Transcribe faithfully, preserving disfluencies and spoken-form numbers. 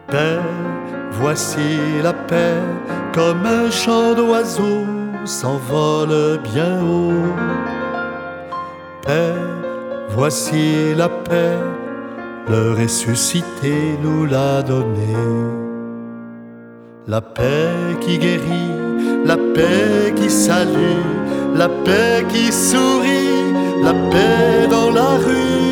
Père, voici la paix, comme un chant d'oiseau s'envole bien haut. Père, voici la paix, le ressuscité nous l'a donné. La paix qui guérit, la paix qui salue, la paix qui sourit, la paix dans la rue.